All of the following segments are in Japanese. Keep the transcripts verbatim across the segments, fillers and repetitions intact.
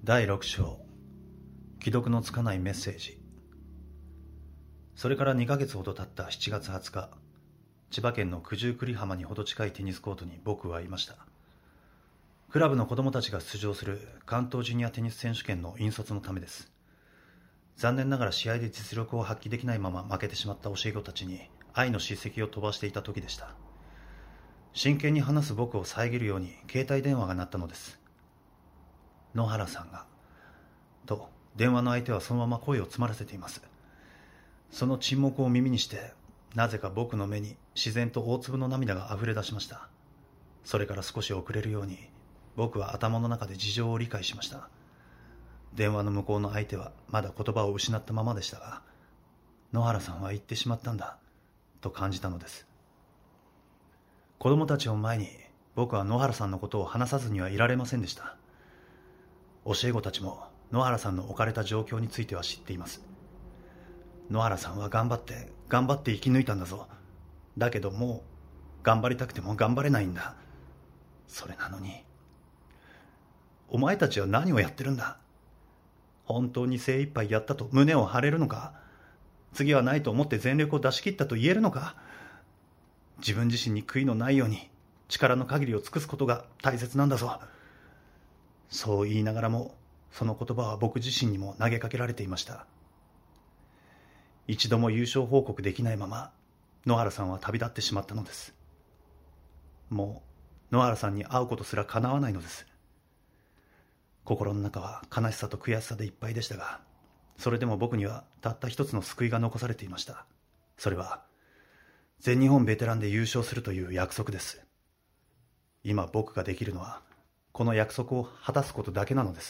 だいろく章、既読のつかないメッセージ。それからにかげつほど経ったしちがつはつか、千葉県の九十九里浜にほど近いテニスコートに僕はいました。クラブの子供たちが出場する関東ジュニアテニス選手権の引率のためです。残念ながら試合で実力を発揮できないまま負けてしまった教え子たちに愛の叱責を飛ばしていた時でした。真剣に話す僕を遮るように携帯電話が鳴ったのです。野原さんがと電話の相手はそのまま声を詰まらせています。その沈黙を耳にしてなぜか僕の目に自然と大粒の涙があふれ出しました。それから少し遅れるように僕は頭の中で事情を理解しました。電話の向こうの相手はまだ言葉を失ったままでしたが、野原さんは言ってしまったんだと感じたのです。子供たちを前に僕は野原さんのことを話さずにはいられませんでした。教え子たちも野原さんの置かれた状況については知っています。野原さんは頑張って頑張って生き抜いたんだぞ。だけどもう頑張りたくても頑張れないんだ。それなのにお前たちは何をやってるんだ。本当に精一杯やったと胸を張れるのか。次はないと思って全力を出し切ったと言えるのか。自分自身に悔いのないように力の限りを尽くすことが大切なんだぞ。そう言いながらもその言葉は僕自身にも投げかけられていました。一度も優勝報告できないまま野原さんは旅立ってしまったのです。もう野原さんに会うことすら叶わないのです。心の中は悲しさと悔しさでいっぱいでしたが、それでも僕にはたった一つの救いが残されていました。それは全日本ベテランで優勝するという約束です。今僕ができるのはこの約束を果たすことだけなのです。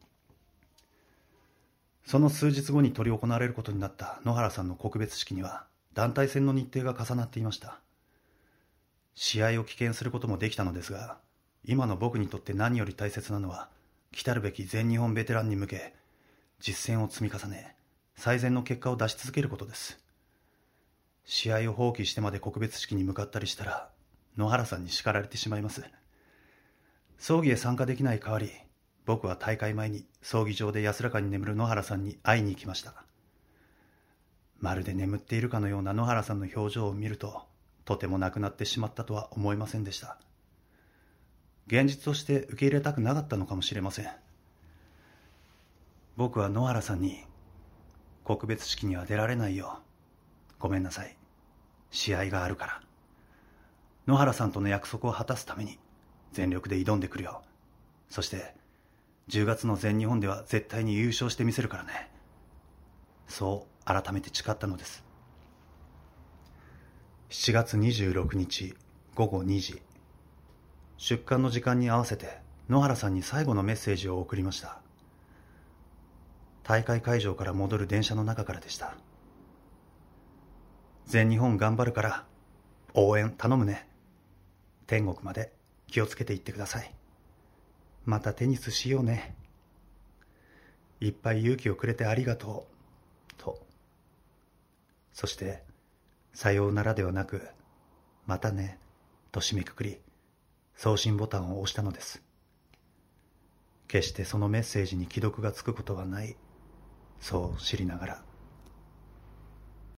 その数日後に執り行われることになった野原さんの告別式には団体戦の日程が重なっていました。試合を棄権することもできたのですが、今の僕にとって何より大切なのは来たるべき全日本ベテランに向け実践を積み重ね最善の結果を出し続けることです。試合を放棄してまで告別式に向かったりしたら野原さんに叱られてしまいます。葬儀へ参加できない代わり、僕は大会前に葬儀場で安らかに眠る野原さんに会いに行きました。まるで眠っているかのような野原さんの表情を見ると、とても亡くなってしまったとは思いませんでした。現実として受け入れたくなかったのかもしれません。僕は野原さんに、告別式には出られないよ。ごめんなさい。試合があるから。野原さんとの約束を果たすために全力で挑んでくるよ。そしてじゅうがつの全日本では絶対に優勝してみせるからね。そう改めて誓ったのです。しちがつにじゅうろくにちごごにじ、出棺の時間に合わせて野原さんに最後のメッセージを送りました。大会会場から戻る電車の中からでした。全日本頑張るから応援頼むね。天国まで気をつけていってください。またテニスしようね。いっぱい勇気をくれてありがとう。と。そして、さようならではなく、またね、と締めくくり、送信ボタンを押したのです。決してそのメッセージに既読がつくことはない、そう知りながら。